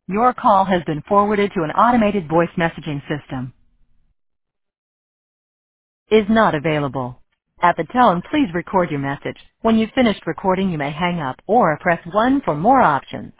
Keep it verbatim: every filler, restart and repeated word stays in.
Your call has been forwarded to an automated voice messaging system. Is not available. At the tone, please record your message. When you've finished recording, you may hang up or press one for more options.